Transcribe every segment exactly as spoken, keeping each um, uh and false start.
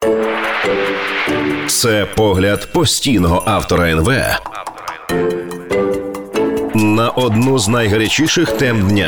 Це погляд постійного автора ен ве на одну з найгарячіших тем дня.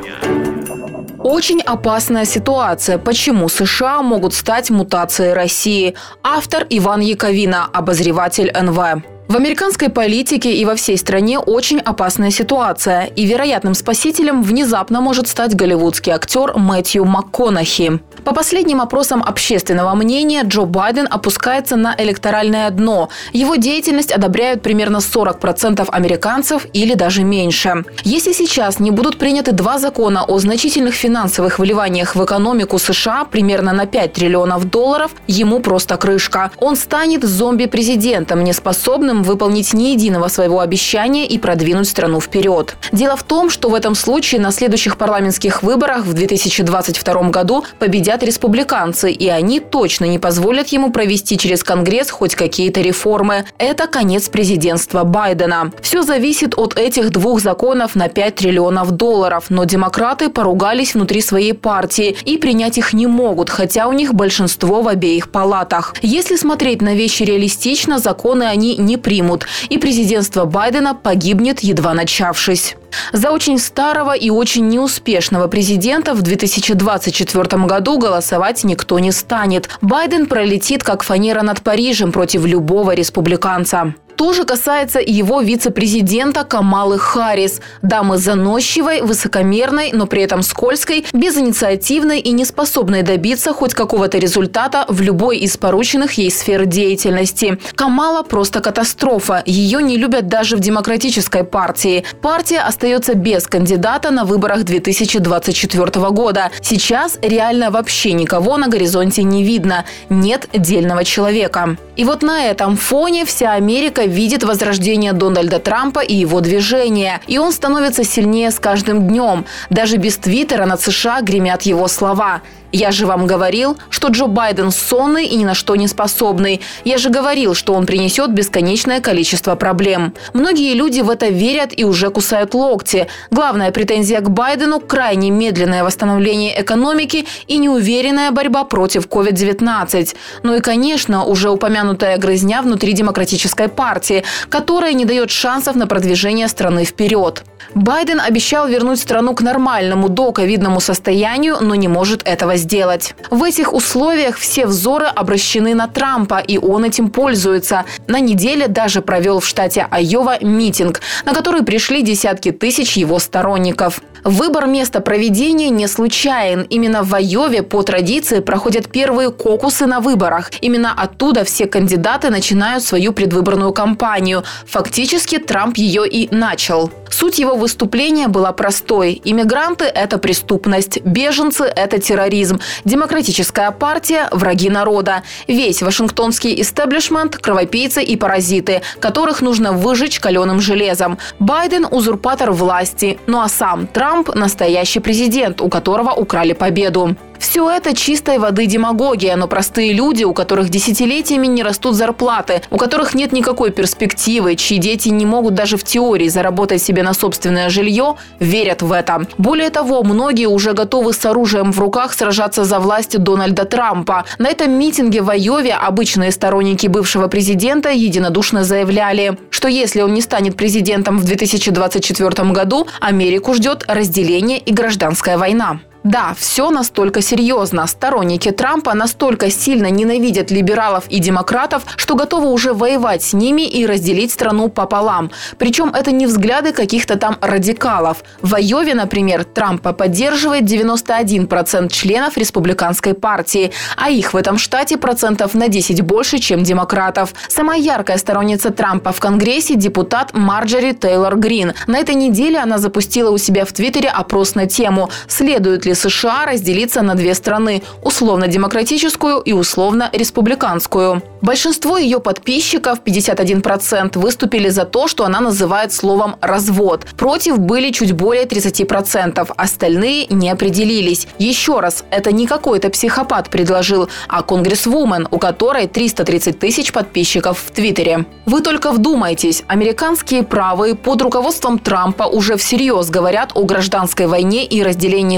Очень опасная ситуация. Почему США могут стать мутацией России? Автор Иван Яковина, обозреватель эн ве. В американской политике и во всей стране очень опасная ситуация. И вероятным спасителем внезапно может стать голливудский актер Мэтью МакКонахи. По последним опросам общественного мнения, Джо Байден опускается на электоральное дно. Его деятельность одобряют примерно сорок процентов американцев или даже меньше. Если сейчас не будут приняты два закона о значительных финансовых вливаниях в экономику США примерно на пять триллионов долларов, ему просто крышка. Он станет зомби-президентом, неспособным выполнить ни единого своего обещания и продвинуть страну вперед. Дело в том, что в этом случае на следующих парламентских выборах в две тысячи двадцать втором году победят республиканцы, и они точно не позволят ему провести через Конгресс хоть какие-то реформы. Это конец президентства Байдена. Все зависит от этих двух законов на пять триллионов долларов, но демократы поругались внутри своей партии и принять их не могут, хотя у них большинство в обеих палатах. Если смотреть на вещи реалистично, законы они не примут, и президентство Байдена погибнет, едва начавшись. За очень старого и очень неуспешного президента в две тысячи двадцать четвёртом году голосовать никто не станет. Байден пролетит, как фанера над Парижем, против любого республиканца. То же касается и его вице-президента Камалы Харрис, дамы заносчивой, высокомерной, но при этом скользкой, безинициативной и неспособной добиться хоть какого-то результата в любой из порученных ей сфер деятельности. Камала просто катастрофа. Ее не любят даже в Демократической партии. Партия остается без кандидата на выборах две тысячи двадцать четвёртого года. Сейчас реально вообще никого на горизонте не видно. Нет дельного человека. И вот на этом фоне вся Америка видит возрождение Дональда Трампа и его движения. И он становится сильнее с каждым днем. Даже без Твиттера над США гремят его слова. «Я же вам говорил, что Джо Байден сонный и ни на что не способный. Я же говорил, что он принесет бесконечное количество проблем». Многие люди в это верят и уже кусают локти. Главная претензия к Байдену – крайне медленное восстановление экономики и неуверенная борьба против ковид девятнадцать. Ну и, конечно, уже упомянутая грызня внутри Демократической партии, которая не дает шансов на продвижение страны вперед. Байден обещал вернуть страну к нормальному доковидному состоянию, но не может этого сделать. В этих условиях все взоры обращены на Трампа, и он этим пользуется. На неделе даже провел в штате Айова митинг, на который пришли десятки тысяч его сторонников. Выбор места проведения не случайен. Именно в Айове по традиции проходят первые кокусы на выборах. Именно оттуда все кандидаты начинают свою предвыборную кампанию. Фактически Трамп ее и начал. Суть его выступления была простой. Иммигранты – это преступность, беженцы – это терроризм, Демократическая партия – враги народа. Весь вашингтонский истеблишмент – кровопийцы и паразиты, которых нужно выжечь каленым железом. Байден – узурпатор власти, ну а сам Трамп – настоящий президент, у которого украли победу. Все это чистой воды демагогия, но простые люди, у которых десятилетиями не растут зарплаты, у которых нет никакой перспективы, чьи дети не могут даже в теории заработать себе на собственное жилье, верят в это. Более того, многие уже готовы с оружием в руках сражаться за власть Дональда Трампа. На этом митинге в Айове обычные сторонники бывшего президента единодушно заявляли, что если он не станет президентом в две тысячи двадцать четвёртом году, Америку ждет разделение и гражданская война. Да, все настолько серьезно. Сторонники Трампа настолько сильно ненавидят либералов и демократов, что готовы уже воевать с ними и разделить страну пополам. Причем это не взгляды каких-то там радикалов. В Айове, например, Трампа поддерживает девяносто один процент членов республиканской партии, а их в этом штате процентов на десять больше, чем демократов. Самая яркая сторонница Трампа в Конгрессе – депутат Марджори Тейлор Грин. На этой неделе она запустила у себя в Твиттере опрос на тему «Следует ли США разделиться на две страны – условно-демократическую и условно-республиканскую». Большинство ее подписчиков, пятьдесят один процент, выступили за то, что она называет словом «развод». Против были чуть более тридцать процентов, остальные не определились. Еще раз, это не какой-то психопат предложил, а конгрессвумен, у которой триста тридцать тысяч подписчиков в Твиттере. Вы только вдумайтесь, американские правые под руководством Трампа уже всерьез говорят о гражданской войне и разделении США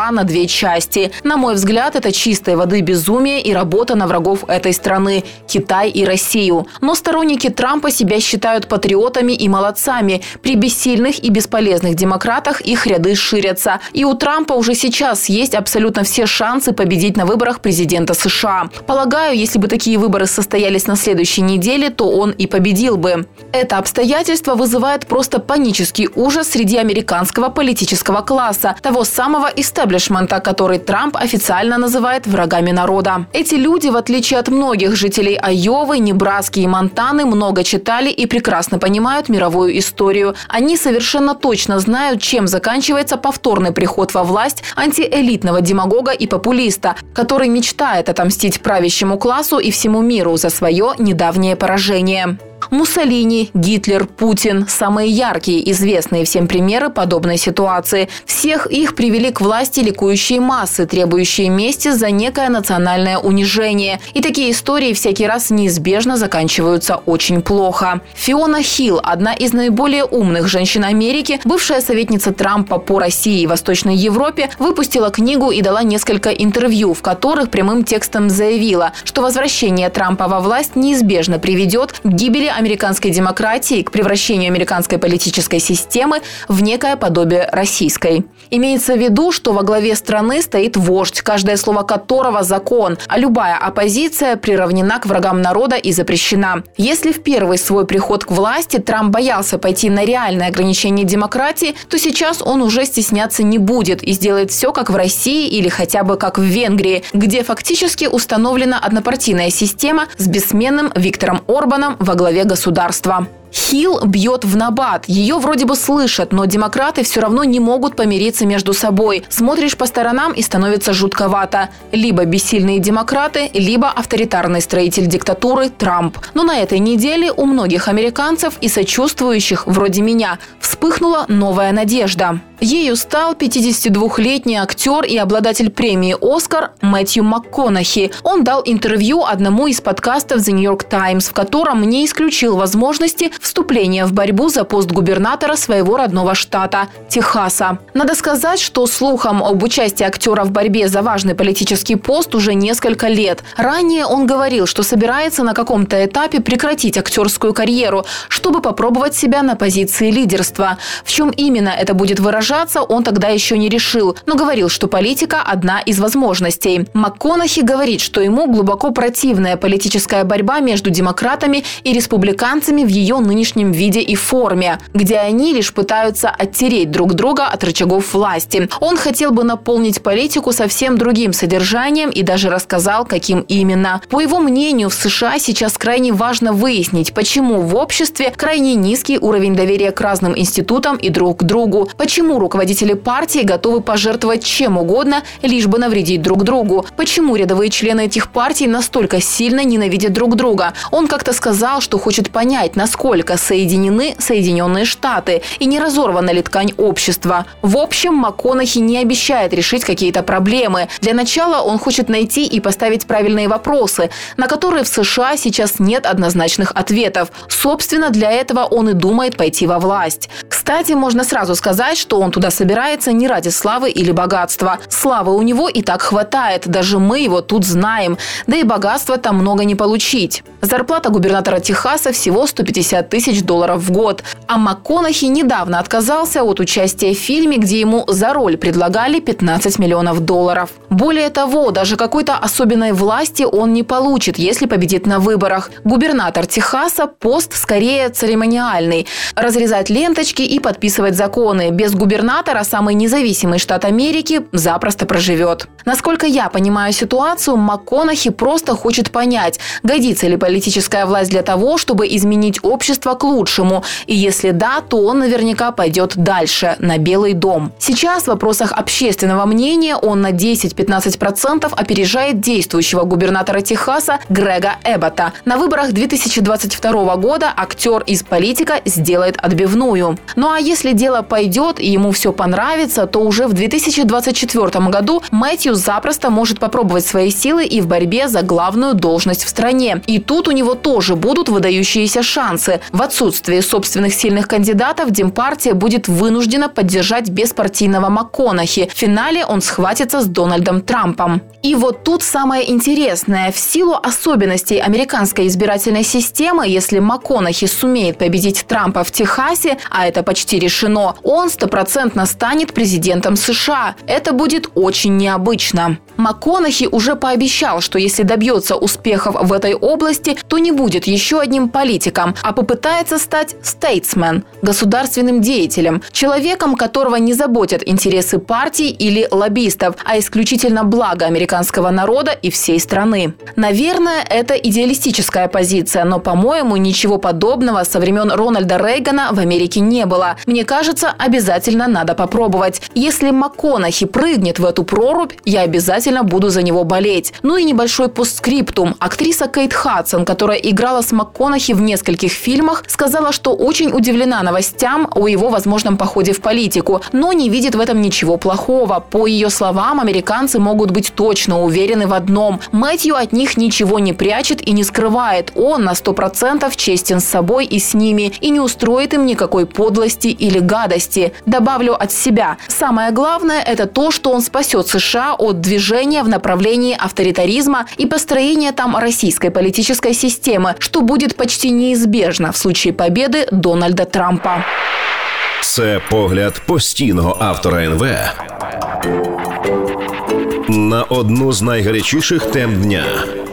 США на две части. На мой взгляд, это чистой воды безумие и работа на врагов этой страны – Китай и Россию. Но сторонники Трампа себя считают патриотами и молодцами. При бессильных и бесполезных демократах их ряды ширятся. И у Трампа уже сейчас есть абсолютно все шансы победить на выборах президента США. Полагаю, если бы такие выборы состоялись на следующей неделе, то он и победил бы. Это обстоятельство вызывает просто панический ужас среди американского политического класса, того самого истеблишмента, который Трамп официально называет врагами народа. Эти люди, в отличие от многих жителей Айовы, Небраски и Монтаны, много читали и прекрасно понимают мировую историю. Они совершенно точно знают, чем заканчивается повторный приход во власть антиэлитного демагога и популиста, который мечтает отомстить правящему классу и всему миру за свое недавнее поражение. Муссолини, Гитлер, Путин – самые яркие, известные всем примеры подобной ситуации. Всех их привели к власти ликующие массы, требующие мести за некое национальное унижение. И такие истории всякий раз неизбежно заканчиваются очень плохо. Фиона Хилл – одна из наиболее умных женщин Америки, бывшая советница Трампа по России и Восточной Европе, выпустила книгу и дала несколько интервью, в которых прямым текстом заявила, что возвращение Трампа во власть неизбежно приведет к гибели американской демократии, к превращению американской политической системы в некое подобие российской. Имеется в виду, что во главе страны стоит вождь, каждое слово которого – закон, а любая оппозиция приравнена к врагам народа и запрещена. Если в первый свой приход к власти Трамп боялся пойти на реальное ограничение демократии, то сейчас он уже стесняться не будет и сделает все, как в России или хотя бы как в Венгрии, где фактически установлена однопартийная система с бессменным Виктором Орбаном во главе государства. Хилл бьет в набат. Ее вроде бы слышат, но демократы все равно не могут помириться между собой. Смотришь по сторонам и становится жутковато. Либо бессильные демократы, либо авторитарный строитель диктатуры Трамп. Но на этой неделе у многих американцев и сочувствующих, вроде меня, вспыхнула новая надежда. Ею стал пятидесятидвухлетний актер и обладатель премии «Оскар» Мэтью МакКонахи. Он дал интервью одному из подкастов The New York Times, в котором не исключил возможности вступления в борьбу за пост губернатора своего родного штата – Техаса. Надо сказать, что слухам об участии актера в борьбе за важный политический пост уже несколько лет. Ранее он говорил, что собирается на каком-то этапе прекратить актерскую карьеру, чтобы попробовать себя на позиции лидерства. В чем именно это будет выражаться, он тогда еще не решил, но говорил, что политика – одна из возможностей. МакКонахи говорит, что ему глубоко противная политическая борьба между демократами и республиканцами в ее нынешнем виде и форме, где они лишь пытаются оттереть друг друга от рычагов власти. Он хотел бы наполнить политику совсем другим содержанием и даже рассказал, каким именно. По его мнению, в США сейчас крайне важно выяснить, почему в обществе крайне низкий уровень доверия к разным институтам и друг к другу, почему руководители партии готовы пожертвовать чем угодно, лишь бы навредить друг другу, почему рядовые члены этих партий настолько сильно ненавидят друг друга. Он как-то сказал, что хочет понять, насколько соединены Соединенные Штаты и не разорвана ли ткань общества. В общем, МакКонахи не обещает решить какие-то проблемы. Для начала он хочет найти и поставить правильные вопросы, на которые в США сейчас нет однозначных ответов. Собственно, для этого он и думает пойти во власть. Кстати, можно сразу сказать, что он туда собирается не ради славы или богатства. Славы у него и так хватает, даже мы его тут знаем. Да и богатства там много не получить. Зарплата губернатора Техаса всего сто пятьдесят тысяч долларов в год. А МакКонахи недавно отказался от участия в фильме, где ему за роль предлагали пятнадцать миллионов долларов. Более того, даже какой-то особенной власти он не получит, если победит на выборах. Губернатор Техаса – пост скорее церемониальный. Разрезать ленточки и подписывать законы. Без губернатора самый независимый штат Америки запросто проживет. Насколько я понимаю ситуацию, МакКонахи просто хочет понять, годится ли политическая власть для того, чтобы изменить общество к лучшему. И если да, то он наверняка пойдет дальше, на Белый дом. Сейчас в вопросах общественного мнения он на десять-пятнадцать процентов опережает действующего губернатора Техаса Грега Эббота. На выборах две тысячи двадцать второго года актер из политика сделает отбивную. Ну а если дело пойдет и ему все понравится, то уже в две тысячи двадцать четвёртом году Мэтью запросто может попробовать свои силы и в борьбе за главную должность в стране. И тут тут у него тоже будут выдающиеся шансы. В отсутствие собственных сильных кандидатов Демпартия будет вынуждена поддержать беспартийного МакКонахи. В финале он схватится с Дональдом Трампом. И вот тут самое интересное. В силу особенностей американской избирательной системы, если МакКонахи сумеет победить Трампа в Техасе, а это почти решено, он стопроцентно станет президентом США. Это будет очень необычно. МакКонахи уже пообещал, что если добьется успехов в этой области, то не будет еще одним политиком, а попытается стать стейтсмен – государственным деятелем, человеком, которого не заботят интересы партий или лоббистов, а исключительно благо американского народа и всей страны. Наверное, это идеалистическая позиция, но, по-моему, ничего подобного со времен Рональда Рейгана в Америке не было. Мне кажется, обязательно надо попробовать. Если МакКонахи прыгнет в эту прорубь, я обязательно буду за него болеть. Ну и небольшой постскриптум. Актриса Кейт Хадсон, которая играла с МакКонахи в нескольких фильмах, сказала, что очень удивлена новостям о его возможном походе в политику, но не видит в этом ничего плохого. По ее словам, американцы могут быть точно уверены в одном. Мэтью от них ничего не прячет и не скрывает. Он на сто процентов честен с собой и с ними и не устроит им никакой подлости или гадости. Добавлю от себя. Самое главное – это то, что он спасет США от движения в направлении авторитаризма и построения там российской политической системы, что будет почти неизбежно в случае победы Дональда Трампа. Це погляд постійного автора ен ве на одну з найгарячіших тем дня.